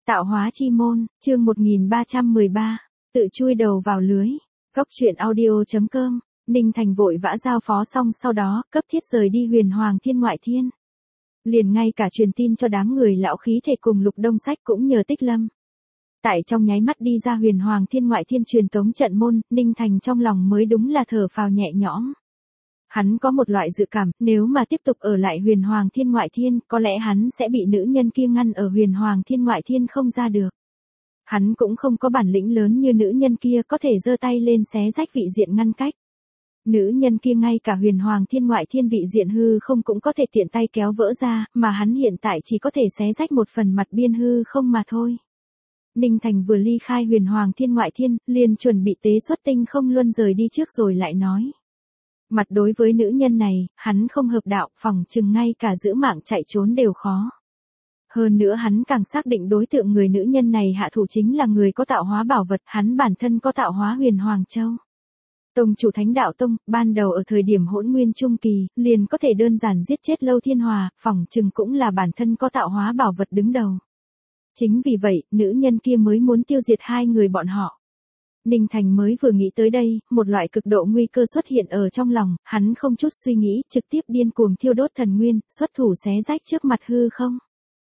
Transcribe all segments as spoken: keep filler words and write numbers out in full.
Tạo hóa chi môn, chương một nghìn ba trăm mười ba, tự chui đầu vào lưới. Góc truyện audio.com, Ninh Thành vội vã giao phó xong sau đó, cấp thiết rời đi Huyền Hoàng Thiên Ngoại Thiên. Liền ngay cả truyền tin cho đám người lão khí thể cùng Lục Đông Sách cũng nhờ Tích Lâm. Tại trong nháy mắt đi ra Huyền Hoàng Thiên Ngoại Thiên truyền tống trận môn, Ninh Thành trong lòng mới đúng là thở phào nhẹ nhõm. Hắn có một loại dự cảm, nếu mà tiếp tục ở lại Huyền Hoàng Thiên Ngoại Thiên, có lẽ hắn sẽ bị nữ nhân kia ngăn ở Huyền Hoàng Thiên Ngoại Thiên không ra được. Hắn cũng không có bản lĩnh lớn như nữ nhân kia có thể giơ tay lên xé rách vị diện ngăn cách. Nữ nhân kia ngay cả Huyền Hoàng Thiên Ngoại Thiên vị diện hư không cũng có thể tiện tay kéo vỡ ra, mà hắn hiện tại chỉ có thể xé rách một phần mặt biên hư không mà thôi. Ninh Thành vừa ly khai Huyền Hoàng Thiên Ngoại Thiên, liền chuẩn bị tế xuất tinh không luân rời đi trước rồi lại nói. Mặt đối với nữ nhân này, hắn không hợp đạo, phòng chừng ngay cả giữ mạng chạy trốn đều khó. Hơn nữa hắn càng xác định đối tượng người nữ nhân này hạ thủ chính là người có tạo hóa bảo vật, hắn bản thân có tạo hóa Huyền Hoàng Châu. Tông chủ Thánh Đạo Tông, ban đầu ở thời điểm hỗn nguyên trung kỳ, liền có thể đơn giản giết chết Lâu Thiên Hòa, phòng chừng cũng là bản thân có tạo hóa bảo vật đứng đầu. Chính vì vậy, nữ nhân kia mới muốn tiêu diệt hai người bọn họ. Ninh Thành mới vừa nghĩ tới đây, một loại cực độ nguy cơ xuất hiện ở trong lòng, hắn không chút suy nghĩ, trực tiếp điên cuồng thiêu đốt thần nguyên, xuất thủ xé rách trước mặt hư không.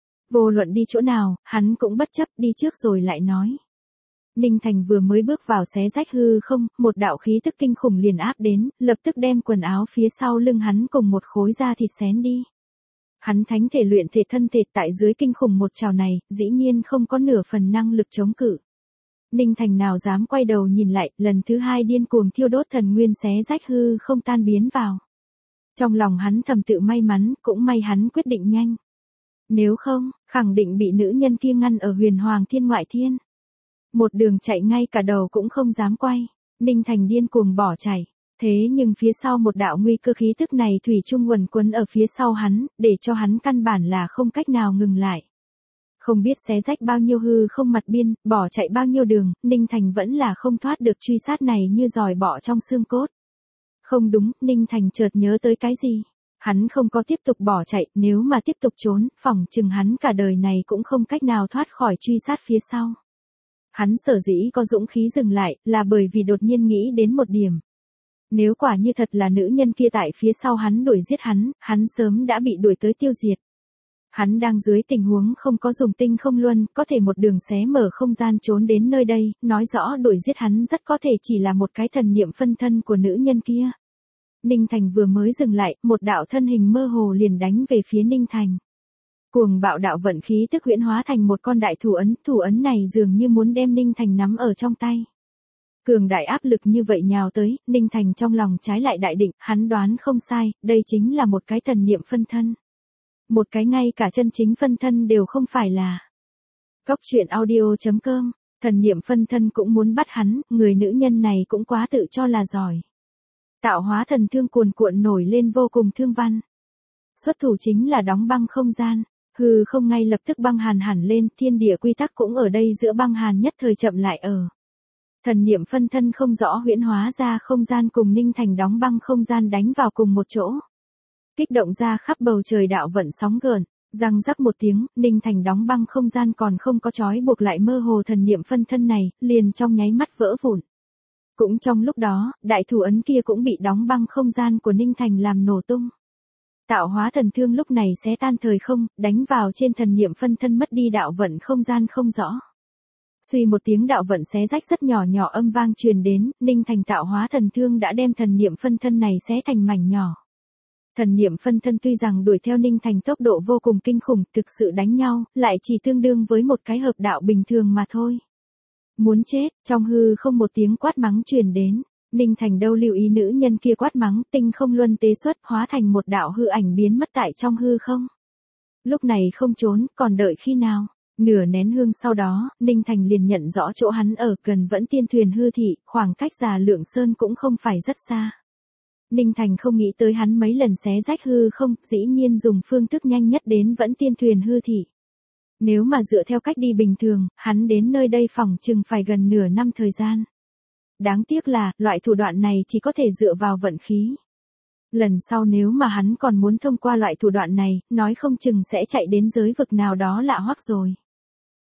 Vô luận đi chỗ nào, hắn cũng bất chấp đi trước rồi lại nói. Ninh Thành vừa mới bước vào xé rách hư không, một đạo khí tức kinh khủng liền áp đến, lập tức đem quần áo phía sau lưng hắn cùng một khối da thịt xén đi. Hắn thánh thể luyện thể thân thể tại dưới kinh khủng một trào này, dĩ nhiên không có nửa phần năng lực chống cự. Ninh Thành nào dám quay đầu nhìn lại, lần thứ hai điên cuồng thiêu đốt thần nguyên xé rách hư không tan biến vào. Trong lòng hắn thầm tự may mắn, cũng may hắn quyết định nhanh. Nếu không, khẳng định bị nữ nhân kia ngăn ở Huyền Hoàng Thiên Ngoại Thiên. Một đường chạy ngay cả đầu cũng không dám quay, Ninh Thành điên cuồng bỏ chạy. Thế nhưng phía sau một đạo nguy cơ khí tức này thủy chung quần quấn ở phía sau hắn, để cho hắn căn bản là không cách nào ngừng lại. Không biết xé rách bao nhiêu hư không mặt biên, bỏ chạy bao nhiêu đường, Ninh Thành vẫn là không thoát được truy sát này như giòi bọ trong xương cốt. Không đúng, Ninh Thành chợt nhớ tới cái gì. Hắn không có tiếp tục bỏ chạy, nếu mà tiếp tục trốn, phỏng chừng hắn cả đời này cũng không cách nào thoát khỏi truy sát phía sau. Hắn sở dĩ có dũng khí dừng lại, là bởi vì đột nhiên nghĩ đến một điểm. Nếu quả như thật là nữ nhân kia tại phía sau hắn đuổi giết hắn, hắn sớm đã bị đuổi tới tiêu diệt. Hắn đang dưới tình huống không có dùng tinh không luân, có thể một đường xé mở không gian trốn đến nơi đây, nói rõ đuổi giết hắn rất có thể chỉ là một cái thần niệm phân thân của nữ nhân kia. Ninh Thành vừa mới dừng lại, một đạo thân hình mơ hồ liền đánh về phía Ninh Thành. Cuồng bạo đạo vận khí tức huyễn hóa thành một con đại thủ ấn, thủ ấn này dường như muốn đem Ninh Thành nắm ở trong tay. Cường đại áp lực như vậy nhào tới, Ninh Thành trong lòng trái lại đại định, hắn đoán không sai, đây chính là một cái thần niệm phân thân. Một cái ngay cả chân chính phân thân đều không phải là. Góc truyện audio.com, thần niệm phân thân cũng muốn bắt hắn, người nữ nhân này cũng quá tự cho là giỏi. Tạo hóa thần thương cuồn cuộn nổi lên vô cùng thương văn. Xuất thủ chính là đóng băng không gian, hư không ngay lập tức băng hàn hẳn lên, thiên địa quy tắc cũng ở đây giữa băng hàn nhất thời chậm lại ở. Thần niệm phân thân không rõ huyễn hóa ra không gian cùng Ninh Thành đóng băng không gian đánh vào cùng một chỗ. Kích động ra khắp bầu trời đạo vận sóng gợn, răng rắc một tiếng, Ninh Thành đóng băng không gian còn không có trói buộc lại mơ hồ thần niệm phân thân này, liền trong nháy mắt vỡ vụn. Cũng trong lúc đó, đại thủ ấn kia cũng bị đóng băng không gian của Ninh Thành làm nổ tung. Tạo hóa thần thương lúc này xé tan thời không, đánh vào trên thần niệm phân thân mất đi đạo vận không gian không rõ. Suy một tiếng đạo vận xé rách rất nhỏ nhỏ âm vang truyền đến, Ninh Thành tạo hóa thần thương đã đem thần niệm phân thân này xé thành mảnh nhỏ. Thần niệm phân thân tuy rằng đuổi theo Ninh Thành tốc độ vô cùng kinh khủng, thực sự đánh nhau, lại chỉ tương đương với một cái hợp đạo bình thường mà thôi. Muốn chết, trong hư không một tiếng quát mắng truyền đến, Ninh Thành đâu lưu ý nữ nhân kia quát mắng, tinh không luân tế xuất, hóa thành một đạo hư ảnh biến mất tại trong hư không. Lúc này không trốn, còn đợi khi nào? Nửa nén hương sau đó, Ninh Thành liền nhận rõ chỗ hắn ở, gần vẫn tiên thuyền hư thị, khoảng cách Già Lượng Sơn cũng không phải rất xa. Ninh Thành không nghĩ tới hắn mấy lần xé rách hư không, dĩ nhiên dùng phương thức nhanh nhất đến vẫn tiên thuyền hư thị. Nếu mà dựa theo cách đi bình thường, hắn đến nơi đây phòng chừng phải gần nửa năm thời gian. Đáng tiếc là, loại thủ đoạn này chỉ có thể dựa vào vận khí. Lần sau nếu mà hắn còn muốn thông qua loại thủ đoạn này, nói không chừng sẽ chạy đến giới vực nào đó lạ hoắc rồi.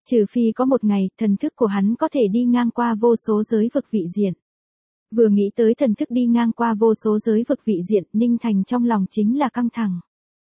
Trừ phi có một ngày, thần thức của hắn có thể đi ngang qua vô số giới vực vị diện. Vừa nghĩ tới thần thức đi ngang qua vô số giới vực vị diện, Ninh Thành trong lòng chính là căng thẳng.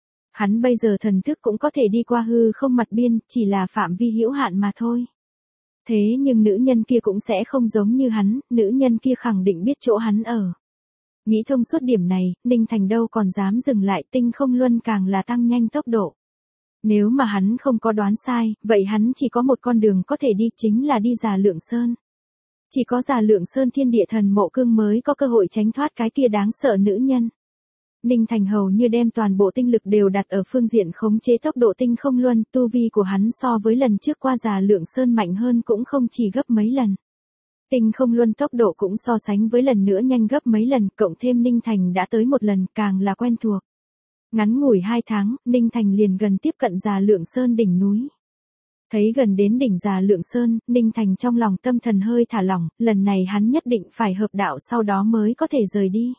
Hắn bây giờ thần thức cũng có thể đi qua hư không mặt biên, chỉ là phạm vi hữu hạn mà thôi. Thế nhưng nữ nhân kia cũng sẽ không giống như hắn, nữ nhân kia khẳng định biết chỗ hắn ở. Nghĩ thông suốt điểm này, Ninh Thành đâu còn dám dừng lại, tinh không luân càng là tăng nhanh tốc độ. Nếu mà hắn không có đoán sai, vậy hắn chỉ có một con đường có thể đi, chính là đi Già Lượng Sơn. Chỉ có Già Lượng Sơn thiên địa thần mộ cương mới có cơ hội tránh thoát cái kia đáng sợ nữ nhân. Ninh Thành hầu như đem toàn bộ tinh lực đều đặt ở phương diện khống chế tốc độ tinh không luân, tu vi của hắn so với lần trước qua Già Lượng Sơn mạnh hơn cũng không chỉ gấp mấy lần. Tinh không luân tốc độ cũng so sánh với lần nữa nhanh gấp mấy lần, cộng thêm Ninh Thành đã tới một lần, càng là quen thuộc. Ngắn ngủi hai tháng, Ninh Thành liền gần tiếp cận Già Lượng Sơn đỉnh núi. Thấy gần đến đỉnh Già Lượng Sơn, Ninh Thành trong lòng tâm thần hơi thả lỏng, lần này hắn nhất định phải hợp đạo sau đó mới có thể rời đi.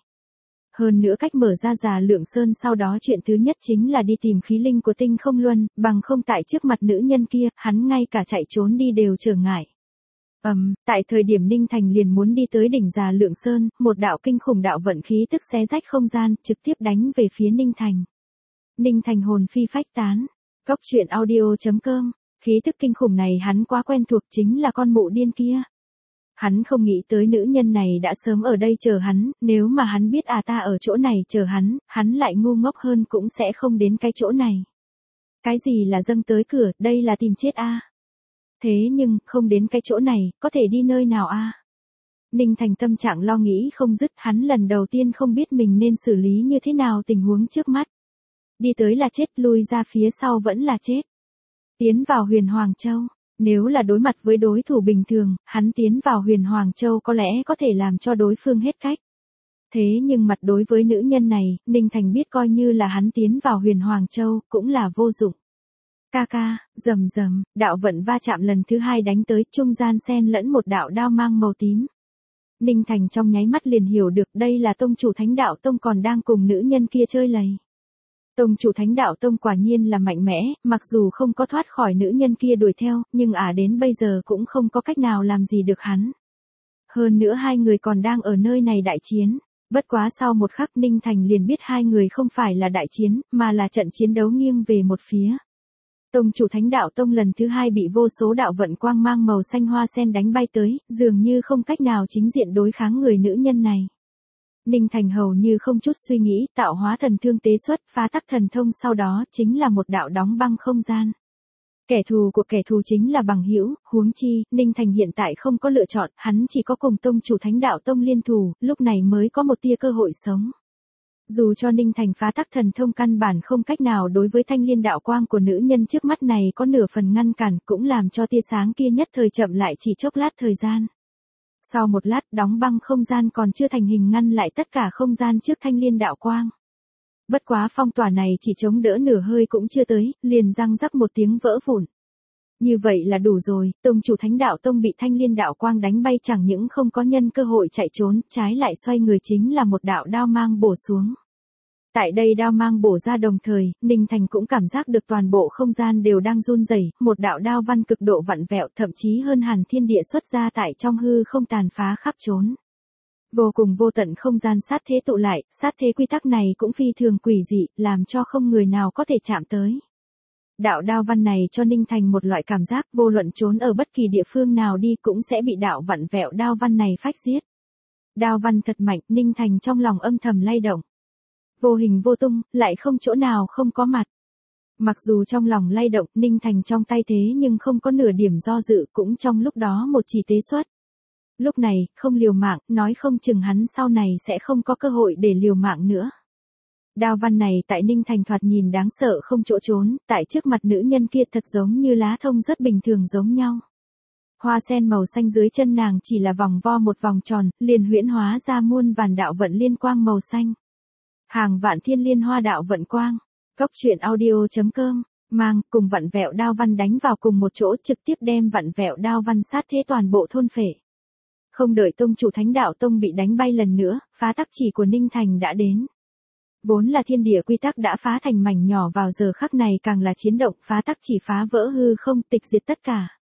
Hơn nữa cách mở ra Già Lượng Sơn sau đó chuyện thứ nhất chính là đi tìm khí linh của tinh không luân, bằng không tại trước mặt nữ nhân kia, hắn ngay cả chạy trốn đi đều trở ngại. Ầm, um, tại thời điểm Ninh Thành liền muốn đi tới đỉnh Già Lượng Sơn, một đạo kinh khủng đạo vận khí tức xé rách không gian, trực tiếp đánh về phía Ninh Thành. Ninh Thành hồn phi phách tán. Cốc truyện audio chấm com, khí tức kinh khủng này hắn quá quen thuộc, chính là con mụ điên kia. Hắn không nghĩ tới nữ nhân này đã sớm ở đây chờ hắn, nếu mà hắn biết à ta ở chỗ này chờ hắn, hắn lại ngu ngốc hơn cũng sẽ không đến cái chỗ này. Cái gì là dâng tới cửa, đây là tìm chết a. À? Thế nhưng, không đến cái chỗ này, có thể đi nơi nào a? À? Ninh Thành tâm trạng lo nghĩ không dứt, hắn lần đầu tiên không biết mình nên xử lý như thế nào tình huống trước mắt. Đi tới là chết, lui ra phía sau vẫn là chết. Tiến vào Huyền Hoàng Châu. Nếu là đối mặt với đối thủ bình thường, hắn tiến vào Huyền Hoàng Châu có lẽ có thể làm cho đối phương hết cách. Thế nhưng mặt đối với nữ nhân này, Ninh Thành biết coi như là hắn tiến vào Huyền Hoàng Châu, cũng là vô dụng. Ca ca, rầm rầm, đạo vận va chạm lần thứ hai đánh tới, trung gian xen lẫn một đạo đao mang màu tím. Ninh Thành trong nháy mắt liền hiểu được đây là tông chủ Thánh Đạo Tông còn đang cùng nữ nhân kia chơi lầy. Tông chủ Thánh Đạo Tông quả nhiên là mạnh mẽ, mặc dù không có thoát khỏi nữ nhân kia đuổi theo, nhưng à đến bây giờ cũng không có cách nào làm gì được hắn. Hơn nữa hai người còn đang ở nơi này đại chiến. Bất quá sau một khắc Ninh Thành liền biết hai người không phải là đại chiến, mà là trận chiến đấu nghiêng về một phía. Tông chủ Thánh Đạo Tông lần thứ hai bị vô số đạo vận quang mang màu xanh hoa sen đánh bay tới, dường như không cách nào chính diện đối kháng người nữ nhân này. Ninh Thành hầu như không chút suy nghĩ, tạo hóa thần thương tế xuất, phá tắc thần thông sau đó, chính là một đạo đóng băng không gian. Kẻ thù của kẻ thù chính là bằng hữu, huống chi, Ninh Thành hiện tại không có lựa chọn, hắn chỉ có cùng tông chủ Thánh Đạo Tông liên thủ, lúc này mới có một tia cơ hội sống. Dù cho Ninh Thành phá tắc thần thông căn bản không cách nào đối với thanh liên đạo quang của nữ nhân trước mắt này có nửa phần ngăn cản, cũng làm cho tia sáng kia nhất thời chậm lại chỉ chốc lát thời gian. Sau một lát, đóng băng không gian còn chưa thành hình ngăn lại tất cả không gian trước thanh liên đạo quang. Bất quá phong tỏa này chỉ chống đỡ nửa hơi cũng chưa tới, liền răng rắc một tiếng vỡ vụn. Như vậy là đủ rồi, tông chủ Thánh Đạo Tông bị thanh liên đạo quang đánh bay chẳng những không có nhân cơ hội chạy trốn, trái lại xoay người chính là một đạo đao mang bổ xuống. Tại đây đao mang bổ ra đồng thời, Ninh Thành cũng cảm giác được toàn bộ không gian đều đang run rẩy, một đạo đao văn cực độ vặn vẹo, thậm chí hơn hàn thiên địa xuất ra tại trong hư không tàn phá khắp trốn. Vô cùng vô tận không gian sát thế tụ lại, sát thế quy tắc này cũng phi thường quỷ dị, làm cho không người nào có thể chạm tới. Đạo đao văn này cho Ninh Thành một loại cảm giác vô luận trốn ở bất kỳ địa phương nào đi cũng sẽ bị đạo vặn vẹo đao văn này phách giết. Đao văn thật mạnh, Ninh Thành trong lòng âm thầm lay động. Vô hình vô tung, lại không chỗ nào không có mặt. Mặc dù trong lòng lay động, Ninh Thành trong tay thế nhưng không có nửa điểm do dự, cũng trong lúc đó một chỉ tế xuất. Lúc này, không liều mạng, nói không chừng hắn sau này sẽ không có cơ hội để liều mạng nữa. Đao văn này tại Ninh Thành thoạt nhìn đáng sợ không chỗ trốn, tại trước mặt nữ nhân kia thật giống như lá thông rất bình thường giống nhau. Hoa sen màu xanh dưới chân nàng chỉ là vòng vo một vòng tròn, liền huyễn hóa ra muôn vàn đạo vận liên quang màu xanh. Hàng vạn thiên liên hoa đạo vận quang. Cốc truyện audio chấm com, mang cùng vặn vẹo đao văn đánh vào cùng một chỗ, trực tiếp đem vặn vẹo đao văn sát thế toàn bộ thôn phệ. Không đợi tông chủ Thánh Đạo Tông bị đánh bay lần nữa, phá tắc chỉ của Ninh Thành đã đến. Vốn là thiên địa quy tắc đã phá thành mảnh nhỏ, vào giờ khắc này càng là chiến động, phá tắc chỉ phá vỡ hư không, tịch diệt tất cả.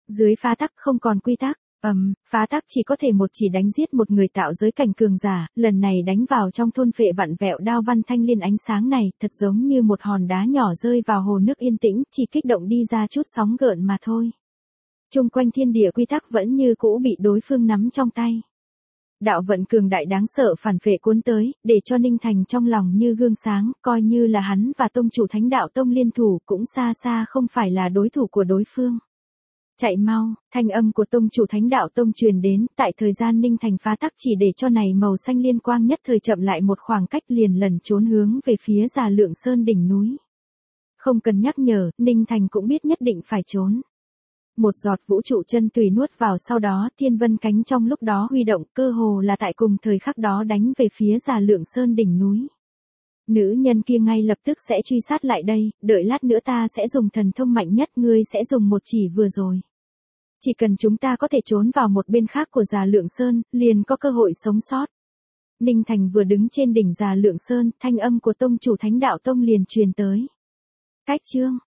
Dưới phá tắc không còn quy tắc, ầm, um, phá tắc chỉ có thể một chỉ đánh giết một người tạo giới cảnh cường giả, lần này đánh vào trong thôn phệ vặn vẹo đao văn thanh liên ánh sáng này, thật giống như một hòn đá nhỏ rơi vào hồ nước yên tĩnh, chỉ kích động đi ra chút sóng gợn mà thôi. Chung quanh thiên địa quy tắc vẫn như cũ bị đối phương nắm trong tay. Đạo vận cường đại đáng sợ phản phệ cuốn tới, để cho Ninh Thành trong lòng như gương sáng, coi như là hắn và tông chủ Thánh Đạo Tông liên thủ cũng xa xa không phải là đối thủ của đối phương. Chạy mau, thanh âm của tông chủ Thánh Đạo Tông truyền đến, tại thời gian Ninh Thành phá tắc chỉ để cho này màu xanh liên quang nhất thời chậm lại một khoảng cách liền lần trốn hướng về phía Già Lượng Sơn đỉnh núi. Không cần nhắc nhở, Ninh Thành cũng biết nhất định phải trốn. Một giọt vũ trụ chân tùy nuốt vào sau đó thiên vân cánh trong lúc đó huy động cơ hồ là tại cùng thời khắc đó đánh về phía Già Lượng Sơn đỉnh núi. Nữ nhân kia ngay lập tức sẽ truy sát lại đây, đợi lát nữa ta sẽ dùng thần thông mạnh nhất ngươi sẽ dùng một chỉ vừa rồi. Chỉ cần chúng ta có thể trốn vào một bên khác của Già Lượng Sơn, liền có cơ hội sống sót. Ninh Thành vừa đứng trên đỉnh Già Lượng Sơn, thanh âm của tông chủ Thánh Đạo Tông liền truyền tới. Cách chương